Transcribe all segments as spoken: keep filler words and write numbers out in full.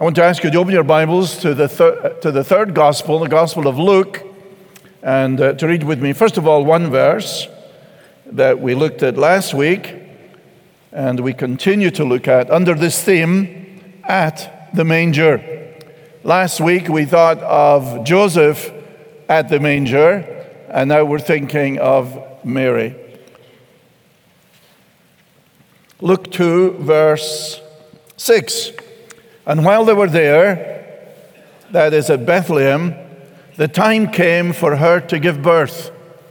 I want to ask you to open your Bibles to the, thir- to the third Gospel, the Gospel of Luke, and uh, to read with me, first of all, one verse that we looked at last week, and we continue to look at under this theme, at the manger. Last week we thought of Joseph at the manger, and now we're thinking of Mary. Luke two, verse six. And while they were there, that is at Bethlehem, the time came for her to give birth.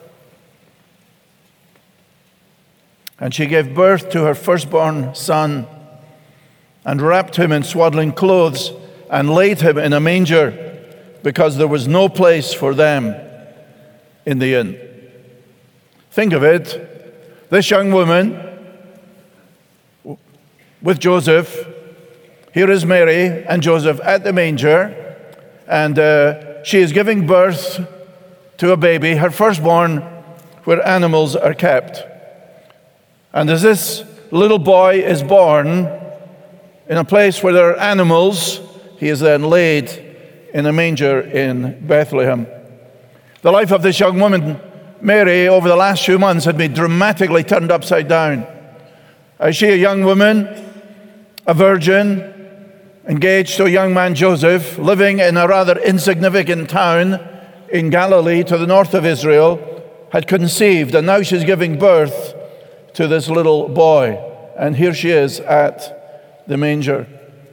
And she gave birth to her firstborn son, and wrapped him in swaddling clothes, and laid him in a manger, because there was no place for them in the inn. Think of it. This young woman with Joseph, here is Mary and Joseph at the manger, and uh, she is giving birth to a baby, her firstborn, where animals are kept. And as this little boy is born in a place where there are animals, he is then laid in a manger in Bethlehem. The life of this young woman, Mary, over the last few months had been dramatically turned upside down. Is she a young woman, a virgin, engaged to a young man, Joseph, living in a rather insignificant town in Galilee to the north of Israel, had conceived, and now she's giving birth to this little boy. And here she is at the manger.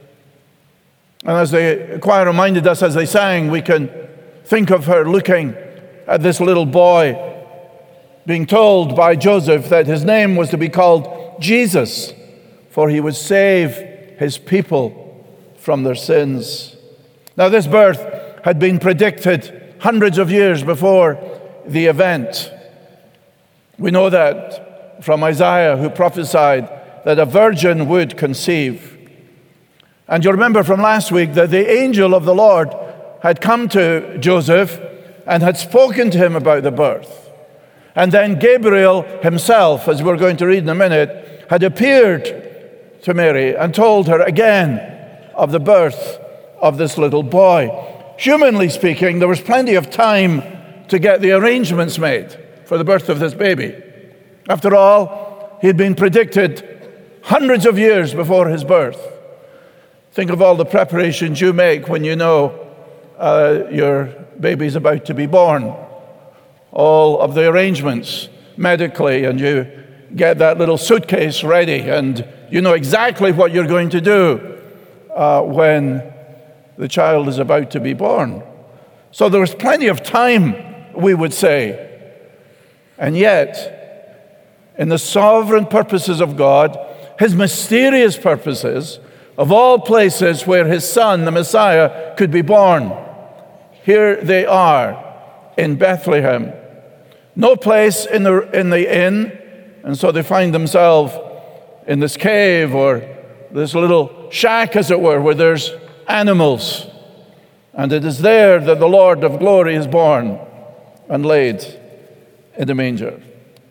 And as the choir reminded us as they sang, we can think of her looking at this little boy, being told by Joseph that his name was to be called Jesus, for he would save his people from their sins. Now, this birth had been predicted hundreds of years before the event. We know that from Isaiah, who prophesied that a virgin would conceive. And you remember from last week that the angel of the Lord had come to Joseph and had spoken to him about the birth. And then Gabriel himself, as we're going to read in a minute, had appeared to Mary and told her again of the birth of this little boy. Humanly speaking, there was plenty of time to get the arrangements made for the birth of this baby. After all, he had been predicted hundreds of years before his birth. Think of all the preparations you make when you know uh, your baby's about to be born. All of the arrangements medically, and you get that little suitcase ready, and you know exactly what you're going to do uh, when the child is about to be born. So there was plenty of time, we would say. And yet, in the sovereign purposes of God, his mysterious purposes, of all places where his son, the Messiah, could be born, here they are in Bethlehem. No place in the, in the inn, and so they find themselves in this cave or this little shack, as it were, where there's animals. And it is there that the Lord of glory is born and laid in the manger.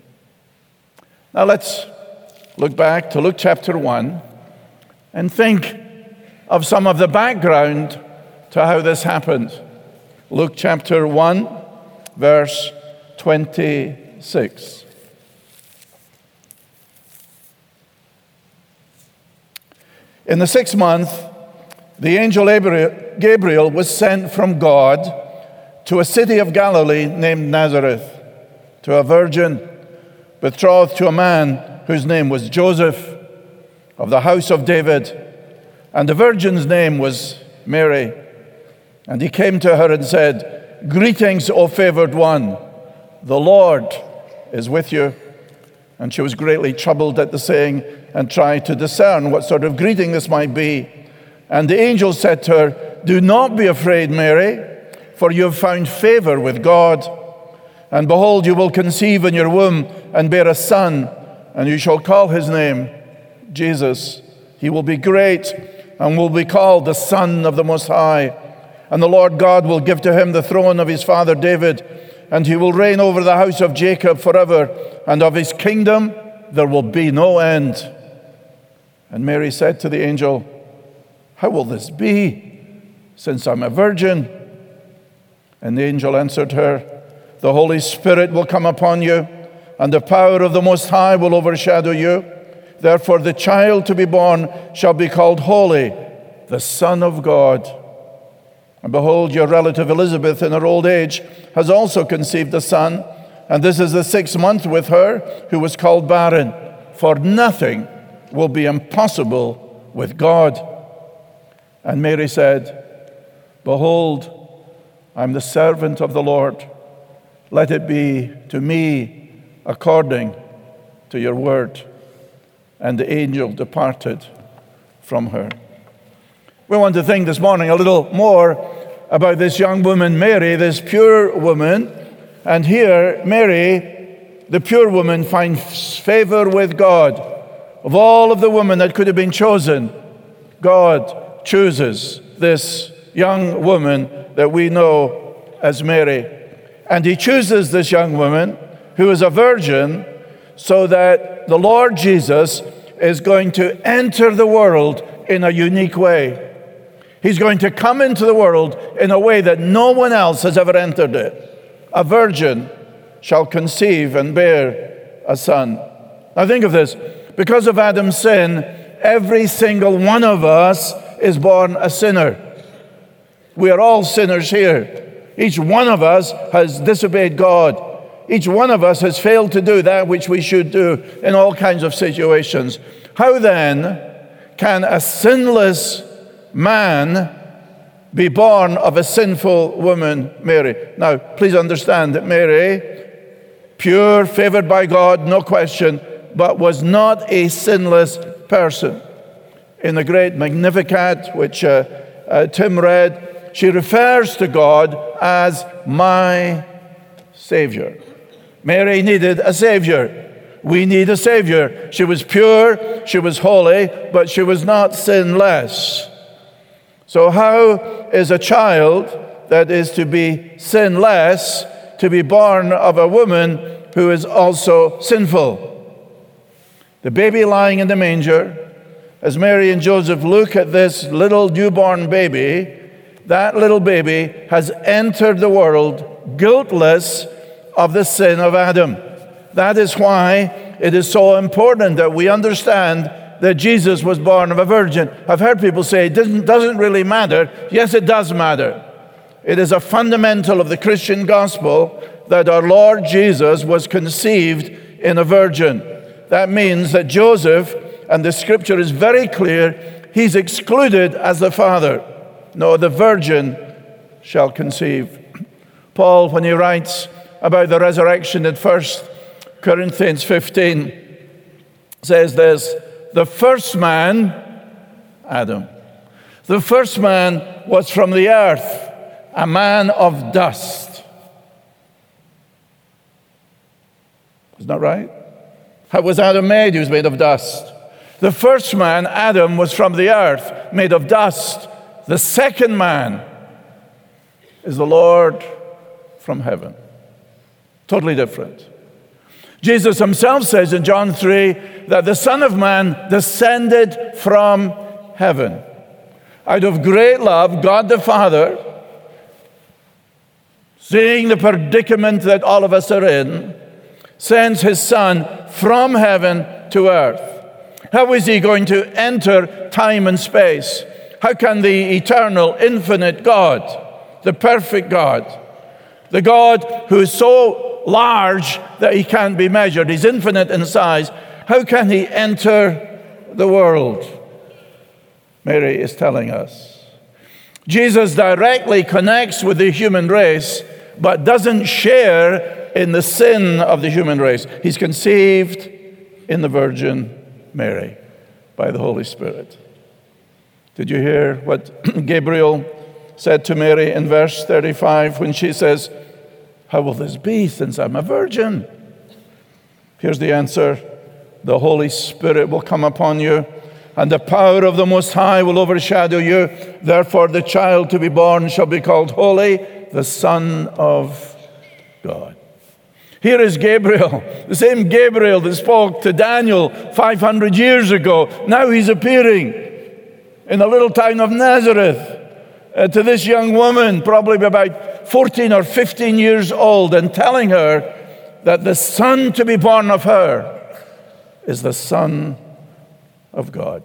Now let's look back to Luke chapter one and think of some of the background to how this happened. Luke chapter one, verse twenty-six. In the sixth month, the angel Gabriel was sent from God to a city of Galilee named Nazareth, to a virgin betrothed to a man whose name was Joseph, of the house of David, and the virgin's name was Mary. And he came to her and said, "Greetings, O favored one, the Lord is with you." And she was greatly troubled at the saying and tried to discern what sort of greeting this might be. And the angel said to her, "Do not be afraid, Mary, for you have found favor with God. And behold, you will conceive in your womb and bear a son, and you shall call his name Jesus. He will be great and will be called the Son of the Most High. And the Lord God will give to him the throne of his father David, and he will reign over the house of Jacob forever, and of his kingdom there will be no end." And Mary said to the angel, how will this be, since I'm a virgin? And the angel answered her, the Holy Spirit will come upon you, and the power of the Most High will overshadow you. Therefore, the child to be born shall be called Holy, the Son of God. And behold, your relative Elizabeth, in her old age, has also conceived a son, and this is the sixth month with her, who was called barren. For nothing will be impossible with God. And Mary said, behold, I'm the servant of the Lord. Let it be to me according to your word. And the angel departed from her. We want to think this morning a little more about this young woman, Mary, this pure woman. And here, Mary, the pure woman, finds favor with God. Of all of the women that could have been chosen, God chooses this young woman that we know as Mary. And he chooses this young woman who is a virgin so that the Lord Jesus is going to enter the world in a unique way. He's going to come into the world in a way that no one else has ever entered it. A virgin shall conceive and bear a son. Now think of this. Because of Adam's sin, every single one of us is born a sinner. We are all sinners here. Each one of us has disobeyed God. Each one of us has failed to do that which we should do in all kinds of situations. How then can a sinless man be born of a sinful woman, Mary? Now, please understand that Mary, pure, favored by God, no question, but was not a sinless person. In the great Magnificat, which uh, uh, Tim read, she refers to God as my Savior. Mary needed a Savior. We need a Savior. She was pure, she was holy, but she was not sinless. So how is a child that is to be sinless to be born of a woman who is also sinful? The baby lying in the manger, as Mary and Joseph look at this little newborn baby, that little baby has entered the world guiltless of the sin of Adam. That is why it is so important that we understand that Jesus was born of a virgin. I've heard people say it doesn't, doesn't really matter. Yes, it does matter. It is a fundamental of the Christian gospel that our Lord Jesus was conceived in a virgin. That means that Joseph, and the scripture is very clear, he's excluded as the father. No, the virgin shall conceive. Paul, when he writes about the resurrection in First Corinthians fifteen, says this, the first man, Adam, the first man was from the earth, a man of dust. Isn't that right? How was Adam made? He was made of dust. The first man, Adam, was from the earth, made of dust. The second man is the Lord from heaven. Totally different. Jesus himself says in John three that the Son of Man descended from heaven. Out of great love, God the Father, seeing the predicament that all of us are in, sends his Son from heaven to earth. How is he going to enter time and space? How can the eternal, infinite God, the perfect God, the God who is so large that he can't be measured, he's infinite in size, how can he enter the world? Mary is telling us. Jesus directly connects with the human race, but doesn't share in the sin of the human race. He's conceived in the Virgin Mary by the Holy Spirit. Did you hear what Gabriel said to Mary in verse thirty-five when she says, how will this be since I'm a virgin? Here's the answer. The Holy Spirit will come upon you, and the power of the Most High will overshadow you. Therefore, the child to be born shall be called Holy, the Son of God. Here is Gabriel, the same Gabriel that spoke to Daniel five hundred years ago. Now he's appearing in the little town of Nazareth uh, to this young woman, probably about fourteen or fifteen years old, and telling her that the son to be born of her is the Son of God.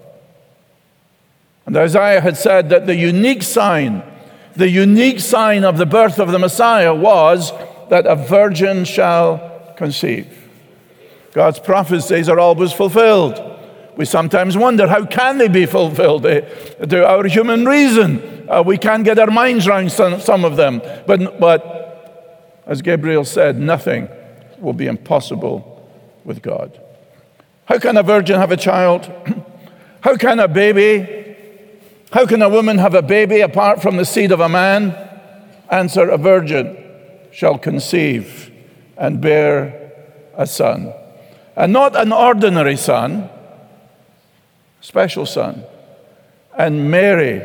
And Isaiah had said that the unique sign, the unique sign of the birth of the Messiah was that a virgin shall conceive. God's prophecies are always fulfilled. We sometimes wonder, how can they be fulfilled? They, to our human reason, uh, we can't get our minds around some, some of them. But, but as Gabriel said, nothing will be impossible with God. How can a virgin have a child? How can a baby, how can a woman have a baby apart from the seed of a man? Answer, a virgin shall conceive and bear a son. And not an ordinary son, special son. And Mary,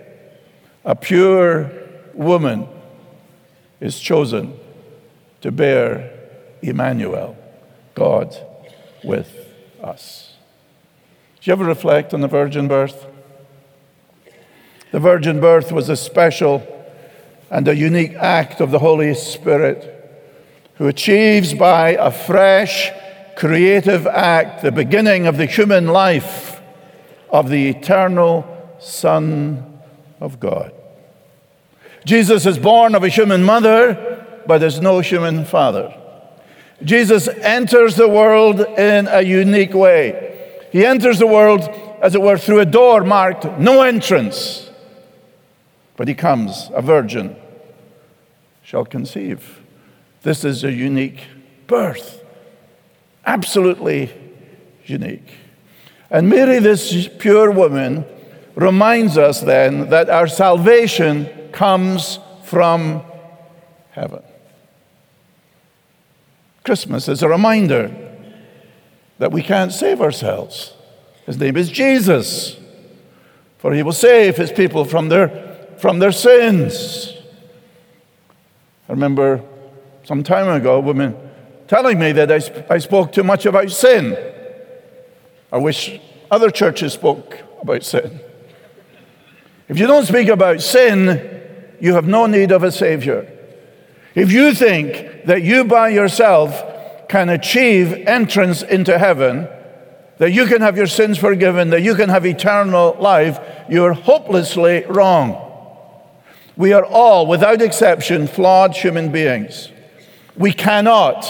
a pure woman, is chosen to bear Emmanuel, God with us. Did you ever reflect on the virgin birth? The virgin birth was a special and a unique act of the Holy Spirit, who achieves by a fresh, creative act the beginning of the human life of the eternal Son of God. Jesus is born of a human mother, but is no human father. Jesus enters the world in a unique way. He enters the world, as it were, through a door marked no entrance. But he comes, a virgin shall conceive. This is a unique birth. Absolutely unique. And Mary, this pure woman, reminds us then that our salvation comes from heaven. Christmas is a reminder that we can't save ourselves. His name is Jesus, for he will save his people from their, from their sins. I remember some time ago a woman telling me that I, sp- I spoke too much about sin. I wish other churches spoke about sin. If you don't speak about sin, you have no need of a Savior. If you think that you by yourself can achieve entrance into heaven, that you can have your sins forgiven, that you can have eternal life, you're hopelessly wrong. We are all, without exception, flawed human beings. We cannot,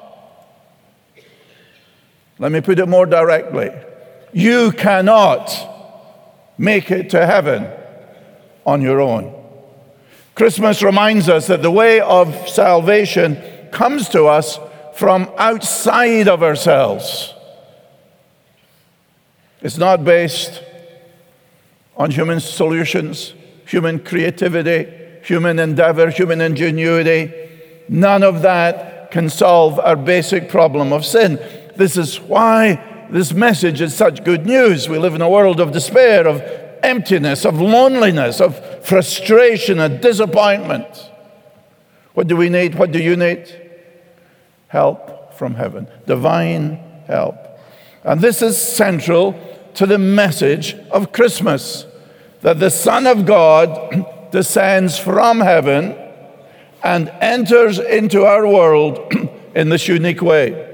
let me put it more directly, you cannot make it to heaven on your own. Christmas reminds us that the way of salvation comes to us from outside of ourselves. It's not based on human solutions, human creativity, human endeavor, human ingenuity. None of that can solve our basic problem of sin. This is why this message is such good news. We live in a world of despair, of emptiness, of loneliness, of frustration and disappointment. What do we need? What do you need? Help from heaven, divine help. And this is central to the message of Christmas, that the Son of God descends from heaven and enters into our world in this unique way.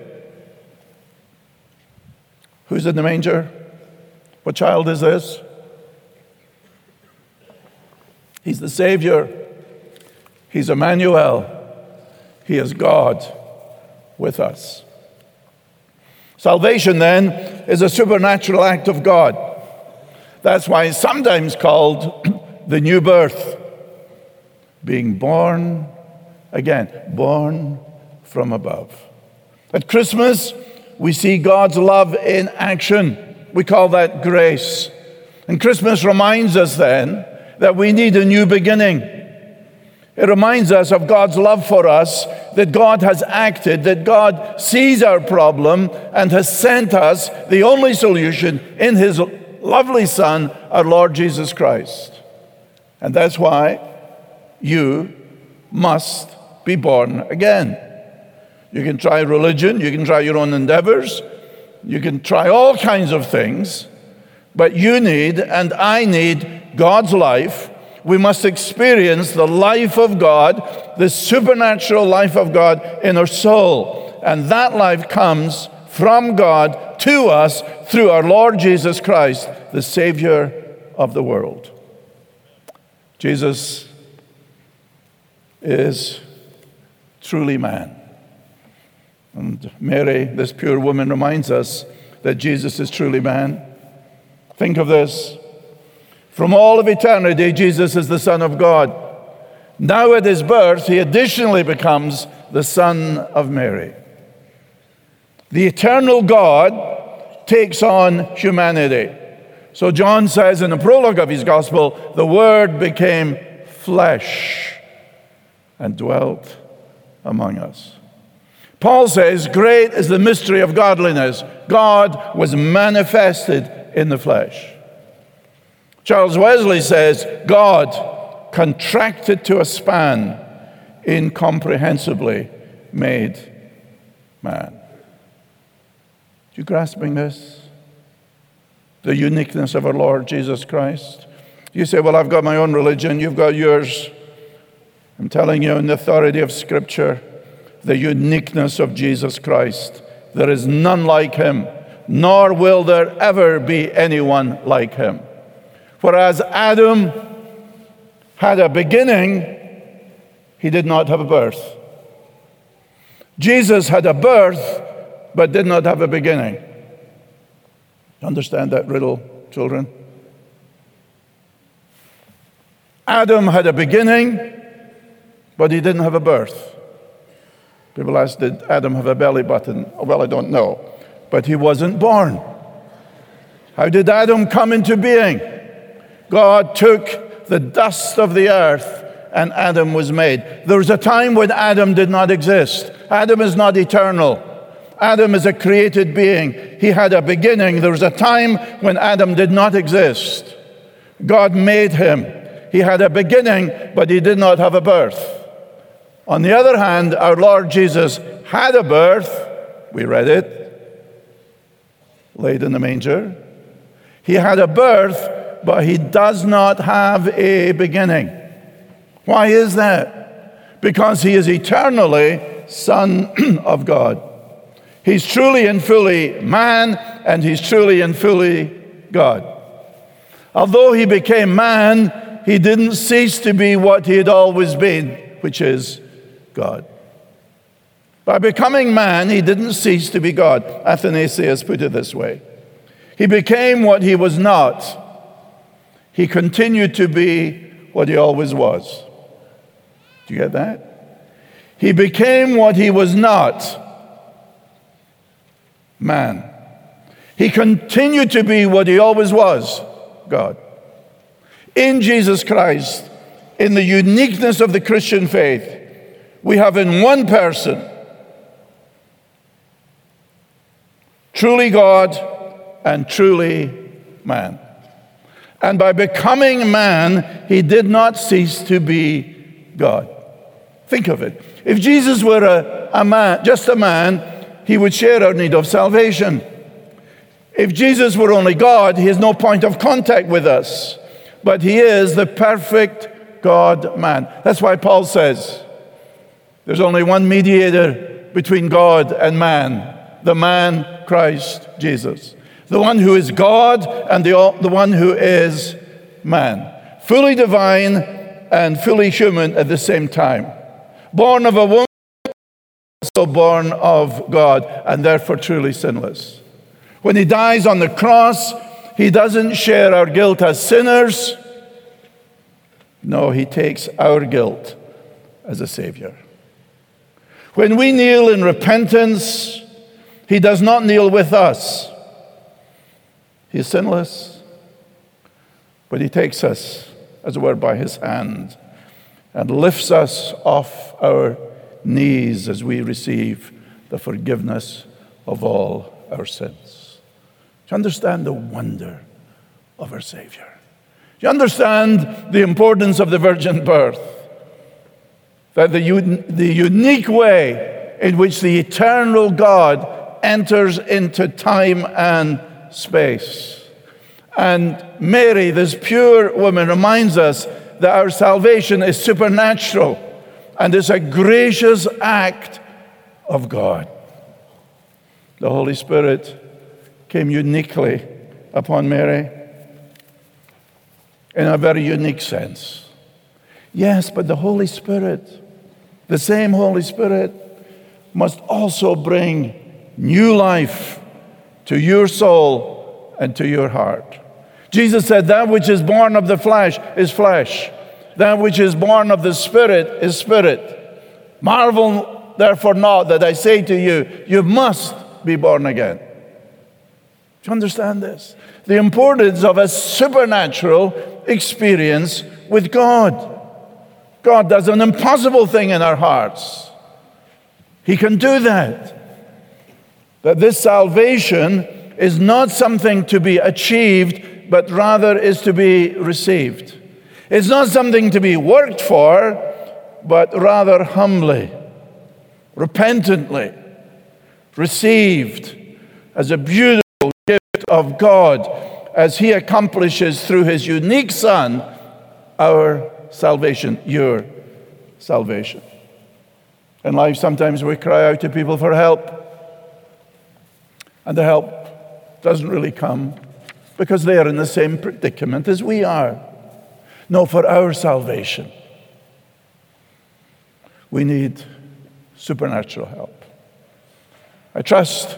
Who's in the manger? What child is this? He's the Savior. He's Emmanuel. He is God with us. Salvation, then, is a supernatural act of God. That's why it's sometimes called the new birth. Being born again, born from above. At Christmas, we see God's love in action. We call that grace. And Christmas reminds us then that we need a new beginning. It reminds us of God's love for us, that God has acted, that God sees our problem and has sent us the only solution in his lovely Son, our Lord Jesus Christ. And that's why you must be born again. You can try religion, you can try your own endeavors, you can try all kinds of things, But you need, and I need, God's life. We must experience the life of God, the supernatural life of God in our soul. And that life comes from God to us through our Lord Jesus Christ, the Savior of the world. Jesus is truly man. And Mary, this pure woman, reminds us that Jesus is truly man. Think of this. From all of eternity, Jesus is the Son of God. Now at his birth, he additionally becomes the Son of Mary. The eternal God takes on humanity. So John says in the prologue of his gospel, the Word became flesh and dwelt among us. Paul says, great is the mystery of godliness. God was manifested in the flesh. Charles Wesley says, God contracted to a span, incomprehensibly made man. Are you grasping this? The uniqueness of our Lord Jesus Christ. You say, well, I've got my own religion, you've got yours. I'm telling you in the authority of Scripture, the uniqueness of Jesus Christ. There is none like him, nor will there ever be anyone like him. Whereas Adam had a beginning, he did not have a birth. Jesus had a birth, but did not have a beginning. Understand that riddle, children? Adam had a beginning, but he didn't have a birth. People ask, did Adam have a belly button? Well, I don't know. But he wasn't born. How did Adam come into being? God took the dust of the earth and Adam was made. There was a time when Adam did not exist. Adam is not eternal. Adam is a created being. He had a beginning. There was a time when Adam did not exist. God made him. He had a beginning, but he did not have a birth. On the other hand, our Lord Jesus had a birth. We read it, laid in the manger. He had a birth, but he does not have a beginning. Why is that? Because he is eternally Son of God. He's truly and fully man, and he's truly and fully God. Although he became man, he didn't cease to be what he had always been, which is God. By becoming man, he didn't cease to be God. Athanasius put it this way. He became what he was not. He continued to be what he always was. Do you get that? He became what he was not. Man. He continued to be what he always was, God. In Jesus Christ, in the uniqueness of the Christian faith, we have in one person truly God and truly man. And by becoming man, he did not cease to be God. Think of it. If Jesus were a, a man, just a man, he would share our need of salvation. If Jesus were only God, he has no point of contact with us. But he is the perfect God-man. That's why Paul says, there's only one mediator between God and man, the man Christ Jesus. The one who is God and the, the one who is man. Fully divine and fully human at the same time. Born of a woman, also born of God, and therefore truly sinless. When he dies on the cross, he doesn't share our guilt as sinners. No, he takes our guilt as a Savior. When we kneel in repentance, he does not kneel with us. He is sinless, but he takes us, as it were, by his hand and lifts us off our knees as we receive the forgiveness of all our sins. Do you understand the wonder of our Savior? Do you understand the importance of the virgin birth? That the, un- the unique way in which the eternal God enters into time and space And Mary, this pure woman, reminds us that our salvation is supernatural and is a gracious act of God. The Holy Spirit came uniquely upon Mary in a very unique sense. Yes, but the Holy Spirit, the same Holy Spirit, must also bring new life to your soul and to your heart. Jesus said, that which is born of the flesh is flesh. That which is born of the Spirit is spirit. Marvel therefore not that I say to you, you must be born again. Do you understand this? The importance of a supernatural experience with God. God does an impossible thing in our hearts. He can do that. But this salvation is not something to be achieved, but rather is to be received. It's not something to be worked for, but rather humbly, repentantly, received as a beautiful gift of God as He accomplishes through His unique Son our salvation, your salvation. In life, sometimes we cry out to people for help, and the help doesn't really come because they are in the same predicament as we are. No, for our salvation, we need supernatural help. I trust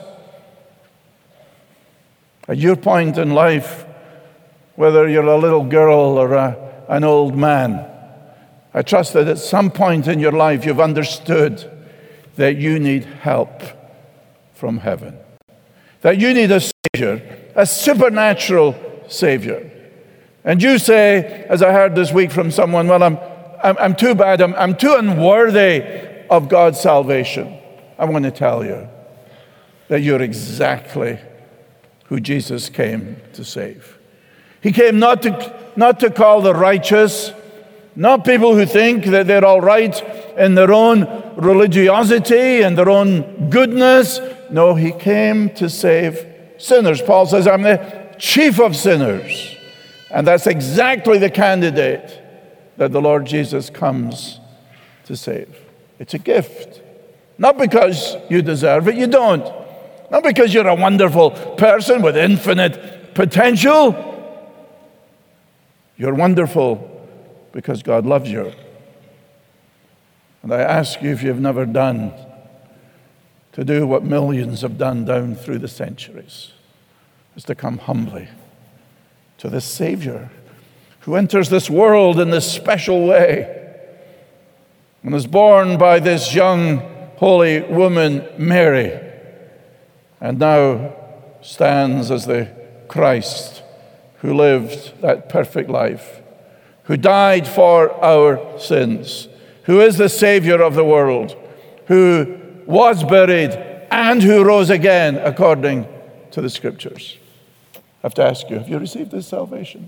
at your point in life, whether you're a little girl or a, an old man, I trust that at some point in your life you've understood that you need help from heaven. That you need a Savior, a supernatural Savior. And you say, as I heard this week from someone, well, I'm, I'm, I'm too bad, I'm, I'm too unworthy of God's salvation. I want to tell you that you're exactly who Jesus came to save. He came not to, not to call the righteous, not people who think that they're all right in their own religiosity and their own goodness. No, He came to save sinners. Paul says, I'm the chief of sinners. And that's exactly the candidate that the Lord Jesus comes to save. It's a gift. Not because you deserve it, you don't. Not because you're a wonderful person with infinite potential. You're wonderful because God loves you. And I ask you, if you've never done, to do what millions have done down through the centuries, is to come humbly to this Savior who enters this world in this special way and is born by this young, holy woman, Mary, and now stands as the Christ who lived that perfect life, who died for our sins, who is the Savior of the world, who was buried and who rose again according to the Scriptures. I have to ask you, have you received this salvation?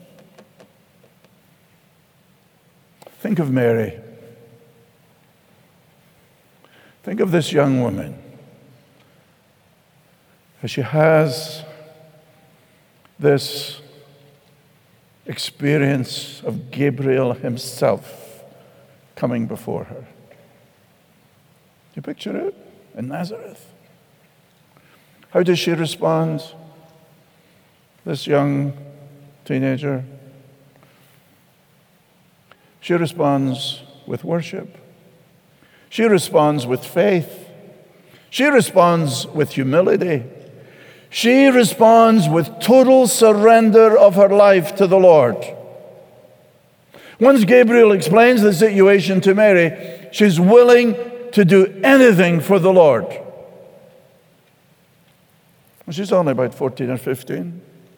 Think of Mary. Think of this young woman as she has this experience of Gabriel himself coming before her. You picture it in Nazareth. How does she respond? This young teenager. She responds with worship. She responds with faith. She responds with humility. She responds with total surrender of her life to the Lord. Once Gabriel explains the situation to Mary, she's willing to do anything for the Lord. She's only about fourteen or fifteen.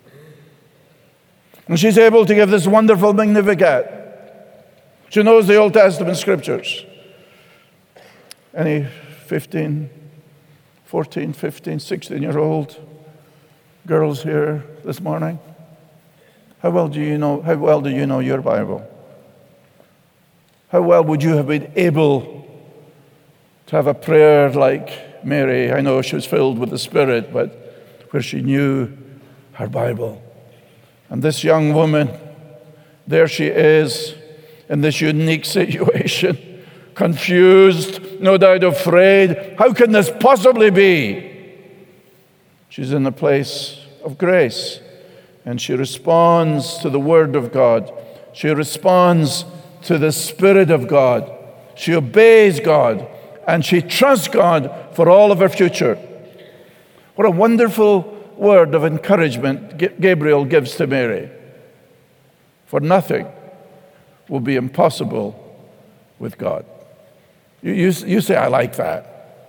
And she's able to give this wonderful Magnificat. She knows the Old Testament scriptures. Any fifteen, fourteen, fifteen, sixteen-year-old girls here this morning? How well do you know, how well do you know your Bible? How well would you have been able to have a prayer like Mary? I know she was filled with the Spirit, but where she knew her Bible. And this young woman, there she is in this unique situation, confused, no doubt afraid. How can this possibly be? She's in a place of grace, and she responds to the Word of God. She responds to the Spirit of God. She obeys God, and she trusts God for all of her future. What a wonderful word of encouragement Gabriel gives to Mary. For nothing will be impossible with God. You, you, you say, I like that.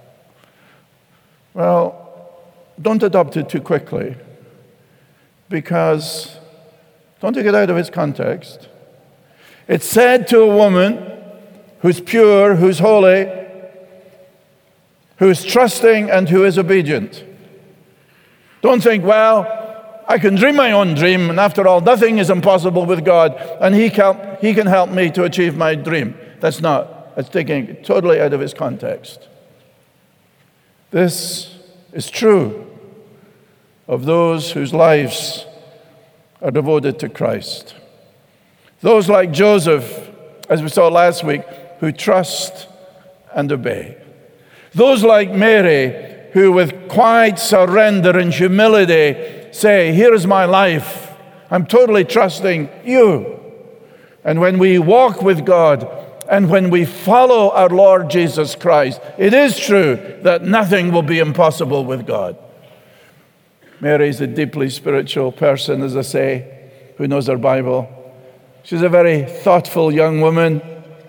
Well, don't adopt it too quickly, because don't take it out of its context. It's said to a woman who's pure, who's holy, who is trusting, and who is obedient. Don't think, well, I can dream my own dream, and after all, nothing is impossible with God, and He can, he can help me to achieve my dream. That's not. That's taking it totally out of its context. This is true of those whose lives are devoted to Christ. Those like Joseph, as we saw last week, who trust and obey. Those like Mary, who with quiet surrender and humility say, here is my life. I'm totally trusting you. And when we walk with God and when we follow our Lord Jesus Christ, it is true that nothing will be impossible with God. Mary is a deeply spiritual person, as I say, who knows her Bible. She's a very thoughtful young woman.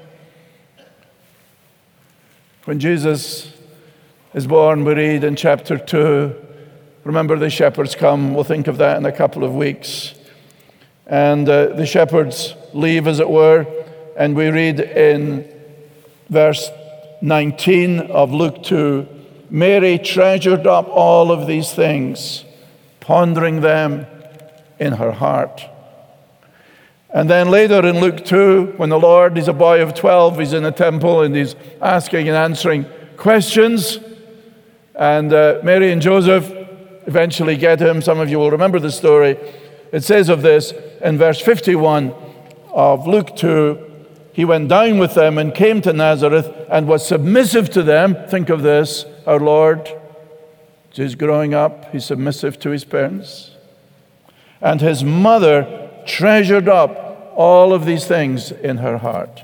When Jesus is born, we read in chapter two, remember the shepherds come. We'll think of that in a couple of weeks. And uh, the shepherds leave, as it were, and we read in verse nineteen of Luke two, Mary treasured up all of these things, pondering them in her heart. And then later in Luke two, when the Lord is a boy of twelve, he's in the temple and he's asking and answering questions. And uh, Mary and Joseph eventually get him. Some of you will remember the story. It says of this in verse fifty-one of Luke two, he went down with them and came to Nazareth and was submissive to them. Think of this, our Lord. He's growing up, he's submissive to his parents. And his mother treasured up all of these things in her heart.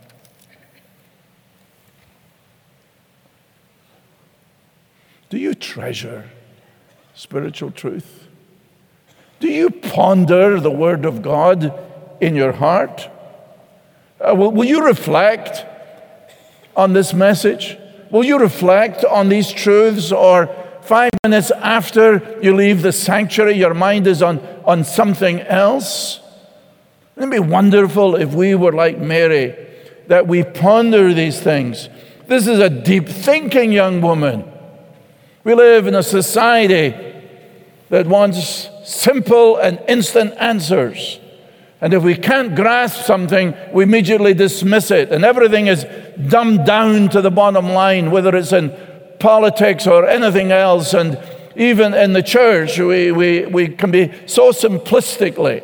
Do you treasure spiritual truth? Do you ponder the Word of God in your heart? Uh, will, will you reflect on this message? Will you reflect on these truths? Or five minutes after you leave the sanctuary, your mind is on, on something else? Wouldn't it be wonderful if we were like Mary, that we ponder these things? This is a deep thinking young woman. We live in a society that wants simple and instant answers. And if we can't grasp something, we immediately dismiss it. And everything is dumbed down to the bottom line, whether it's in politics or anything else. And even in the church, we, we, we can be so simplistically.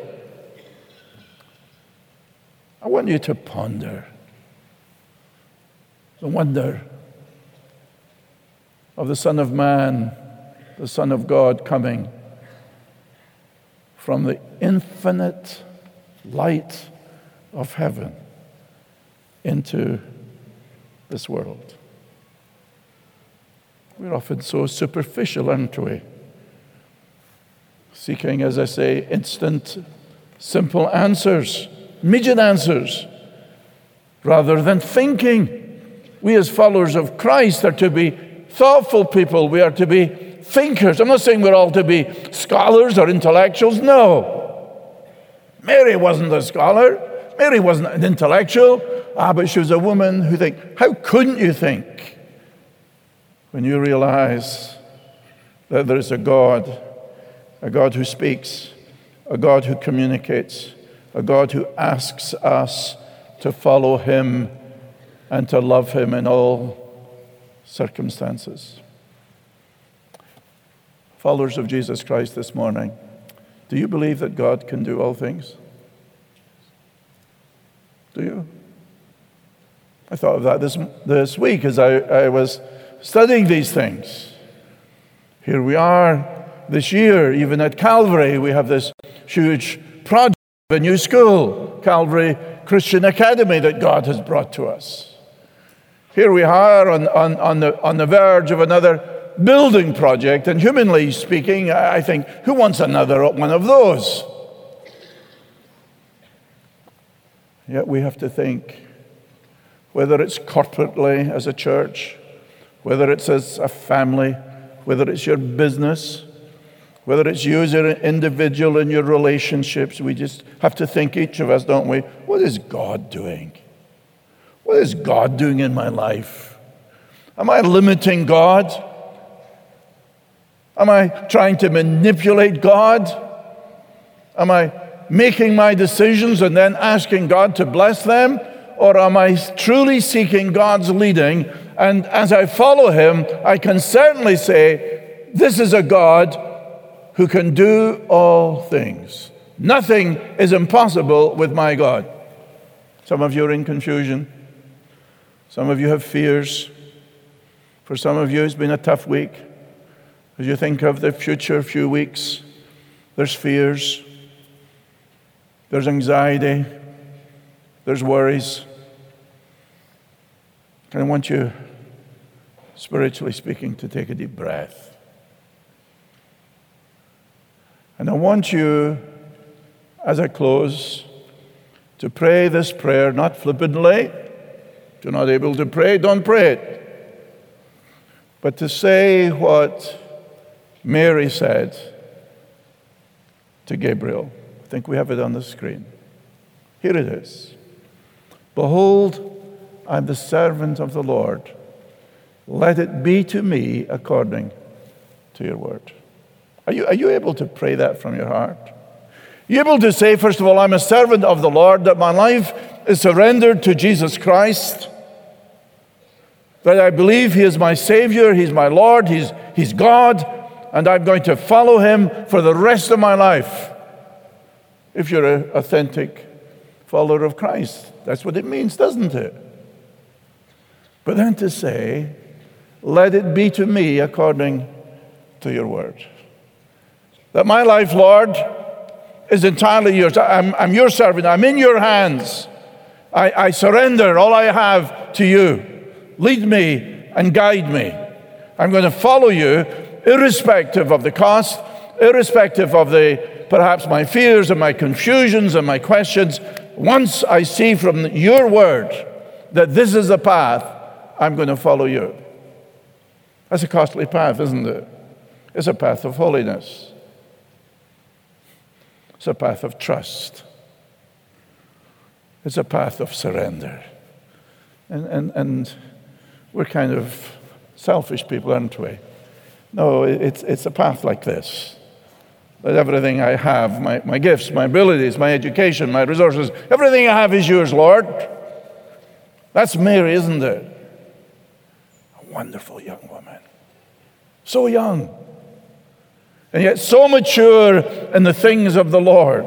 I want you to ponder the wonder of the Son of Man, the Son of God, coming from the infinite light of heaven into this world. We're often so superficial, aren't we? Seeking, as I say, instant, simple answers, immediate answers, rather than thinking. We as followers of Christ are to be thoughtful people. We are to be thinkers. I'm not saying we're all to be scholars or intellectuals. No. Mary wasn't a scholar. Mary wasn't an intellectual. Ah, but she was a woman who think. How couldn't you think when you realize that there is a God, a God who speaks, a God who communicates, a God who asks us to follow him and to love him in all circumstances. Followers of Jesus Christ this morning, Do you believe that God can do all things? Do you? I thought of that this, this week as I, I was studying these things. Here we are this year, even at Calvary, we have this huge project, a new school, Calvary Christian Academy, that God has brought to us. Here we are on, on, on, the, on the verge of another building project, and humanly speaking, I think, who wants another one of those? Yet we have to think, whether it's corporately as a church, whether it's as a family, whether it's your business, whether it's you as an individual in your relationships, we just have to think, each of us, don't we? What is God doing? What is God doing in my life? Am I limiting God? Am I trying to manipulate God? Am I making my decisions and then asking God to bless them? Or am I truly seeking God's leading? And as I follow him, I can certainly say, this is a God who can do all things. Nothing is impossible with my God. Some of you are in confusion. Some of you have fears. For some of you, it's been a tough week. As you think of the future few weeks, there's fears, there's anxiety, there's worries. And I want you, spiritually speaking, to take a deep breath. And I want you, as I close, to pray this prayer, not flippantly. If you're not able to pray, don't pray it. But to say what Mary said to Gabriel. I think we have it on the screen. Here it is. Behold, I'm the servant of the Lord. Let it be to me according to your word. Are you, are you able to pray that from your heart? Are you able to say, first of all, I'm a servant of the Lord, that my life is surrendered to Jesus Christ, that I believe he is my Savior, he's my Lord, he's, he's God, and I'm going to follow him for the rest of my life. If you're an authentic follower of Christ, that's what it means, doesn't it? But then to say, let it be to me according to your word. That my life, Lord, is entirely yours. I'm, I'm your servant. I'm in your hands. I, I surrender all I have to you. Lead me and guide me. I'm going to follow you irrespective of the cost, irrespective of the perhaps my fears and my confusions and my questions. Once I see from your word that this is the path, I'm going to follow you. That's a costly path, isn't it? It's a path of holiness. It's a path of trust. It's a path of surrender. And, and, and we're kind of selfish people, aren't we? No, it's, it's a path like this. That everything I have, my, my gifts, my abilities, my education, my resources, everything I have is yours, Lord. That's Mary, isn't it? A wonderful young woman. So young. And yet so mature in the things of the Lord.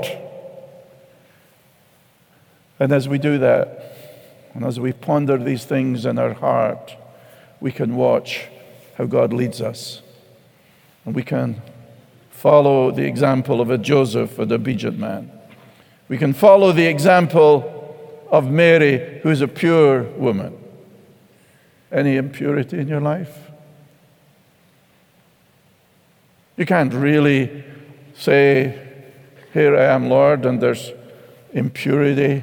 And as we do that, and as we ponder these things in our heart, we can watch how God leads us. And we can follow the example of a Joseph, an obedient man. We can follow the example of Mary, who is a pure woman. Any impurity in your life? You can't really say, here I am, Lord, and there's impurity,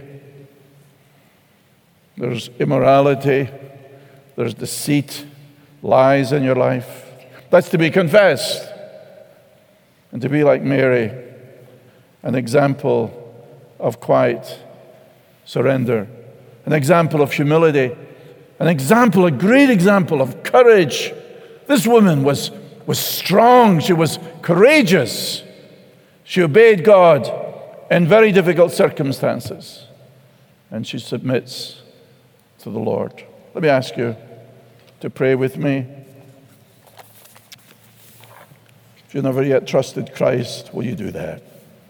there's immorality, there's deceit, lies in your life. That's to be confessed. And to be like Mary, an example of quiet surrender, an example of humility, an example, a great example of courage. This woman was, was strong. She was courageous. She obeyed God in very difficult circumstances. And she submits to the Lord. Let me ask you to pray with me. If you've never yet trusted Christ, will you do that?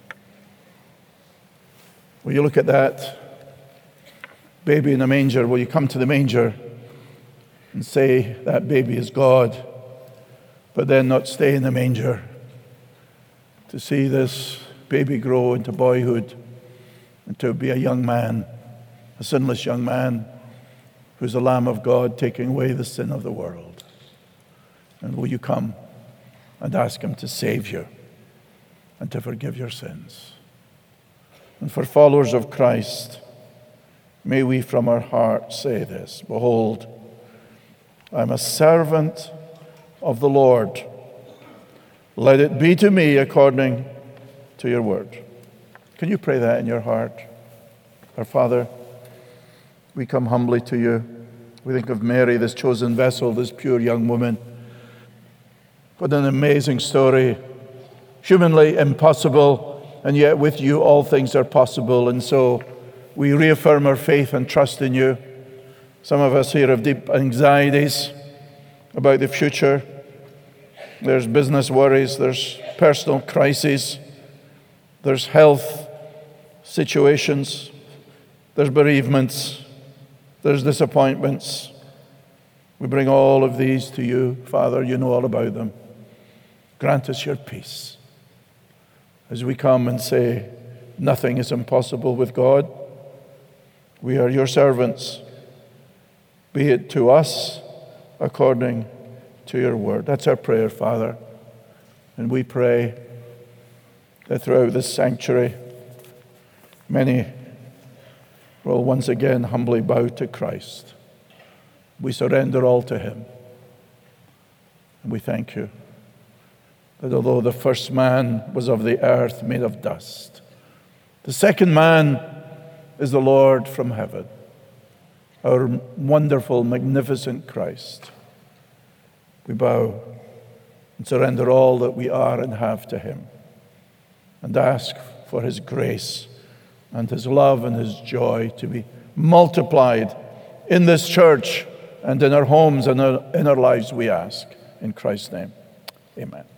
Will you look at that baby in a manger? Will you come to the manger and say that baby is God, but then not stay in the manger to see this baby grow into boyhood and to be a young man, a sinless young man who's the Lamb of God taking away the sin of the world? And will you come and ask him to save you and to forgive your sins? And for followers of Christ, may we from our hearts say this: behold, I'm a servant of the Lord. Let it be to me according to your word. Can you pray that in your heart? Our Father, we come humbly to you. We think of Mary, this chosen vessel, this pure young woman. What an amazing story. Humanly impossible, and yet with you all things are possible. And so we reaffirm our faith and trust in you. Some of us here have deep anxieties about the future. There's business worries, there's personal crises, there's health situations, there's bereavements, there's disappointments. We bring all of these to you, Father. You know all about them. Grant us your peace as we come and say, nothing is impossible with God. We are your servants. Be it to us according to your word. That's our prayer, Father. And we pray that throughout this sanctuary, many will once again humbly bow to Christ. We surrender all to him. And we thank you that although the first man was of the earth, made of dust, the second man is the Lord from heaven, our wonderful, magnificent Christ. We bow and surrender all that we are and have to him, and ask for his grace and his love and his joy to be multiplied in this church and in our homes and in our lives, we ask. In Christ's name, amen.